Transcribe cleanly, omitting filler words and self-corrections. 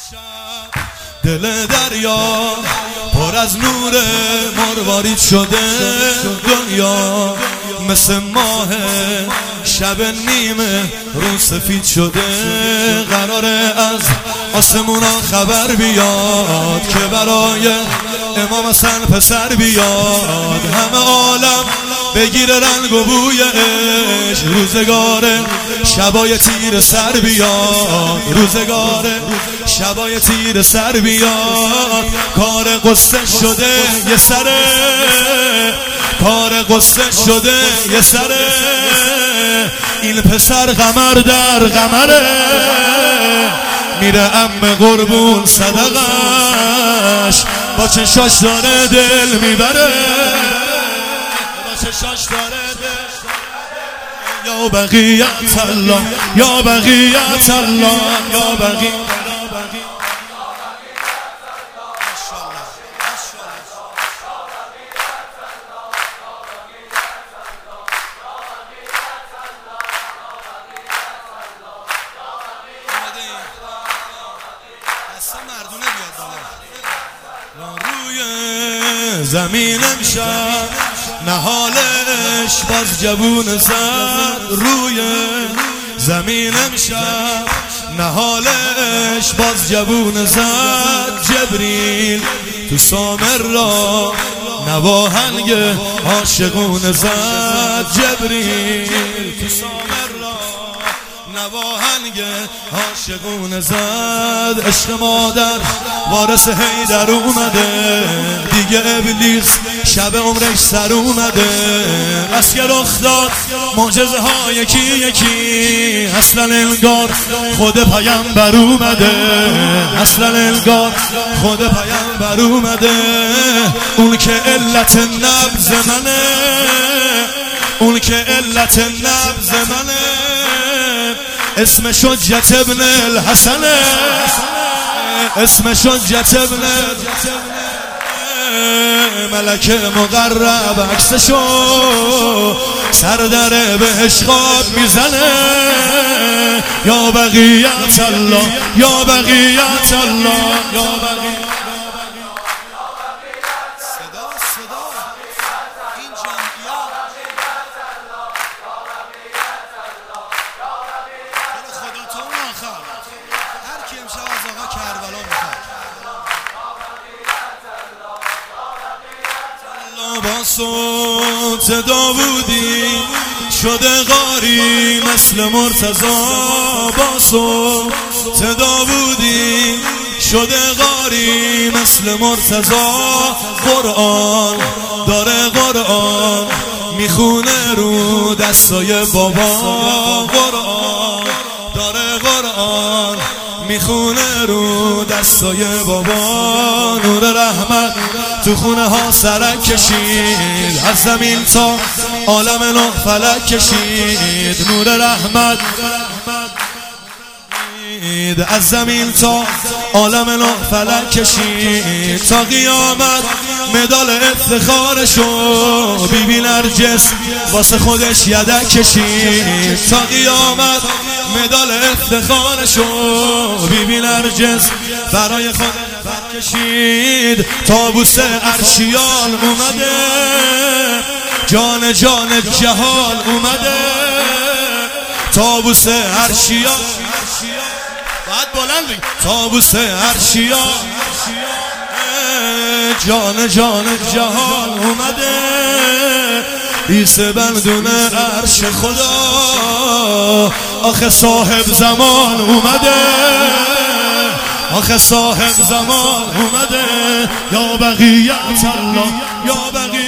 دل دریا پر از نور مروارید شده، دنیا مثل ماه شب نیمه رو سفید شده. قراره از آسمونا خبر بیاد که برای امام حسن پسر بیاد. همه عالم بگیره رنگ و بوی عشق، روزگار شبای تیر سر بیاد، روزگار شبای تیر سر بیاد. کار قصه شده یه سره، کار قصه شده یه سره. این پسر قمر در قمره، میره عم قربون صدقش، با چشاش داره دل میبره، با چشاش داره دل. یا بقیت الله، یا بقیت الله، یا بقیت. روی زمین امشب نهالش باز جوون زد، روی زمین امشب نهالش باز جوون زد. جبریل تو سامر را نواهنگ عاشقون زد، جبریل تو سامر را نواهنگ عاشقون زد. عشق مادر وارث حیدر اومده، دیگه ابلیس شب عمرش سر اومده. بس که رخ داد معجزه ها یکی یکی، اصلا انگار خود پیامبر اومده، اصلا انگار خود پیامبر اومده. اون که علت نبض منه، اون که علت نبض منه، اسم حجت ابن الحسن، اسم حجت ابن ملک مقرب عکسشو سر در بهش خواب میزنه. یا بقیت الله، یا بقیت الله، یا بقیت. با صوت داوودی شده غاری مثل مرتضی، با صوت داوودی شده غاری مثل مرتضی. قرآن داره قرآن میخونه رو دستای بابا، قرآن داره قرآن میخونه رو دستای بابا. نور رحمت تو خونه ها سرک کشید، از زمین تا عالم نه فلک کشید. نور رحمت از زمین تا عالم نه فلک کشید. تا قیامت مدال افتخارشو بی بی نرجس واسه خودش یدک کشید. تا قیامت مدال افتخارشو بی بی نرجس برای خودش کشید. تابوت عرشیان اومده، جان جان جهان اومده. تابوت عرشیان بعد بلند بگید، تابوت عرشیان جان جان جهان اومده. عیسی بندون عرش خدا، آخه صاحب زمان اومده، آخه صاحب زمان اومده. یا بقیت الله، یا بقیت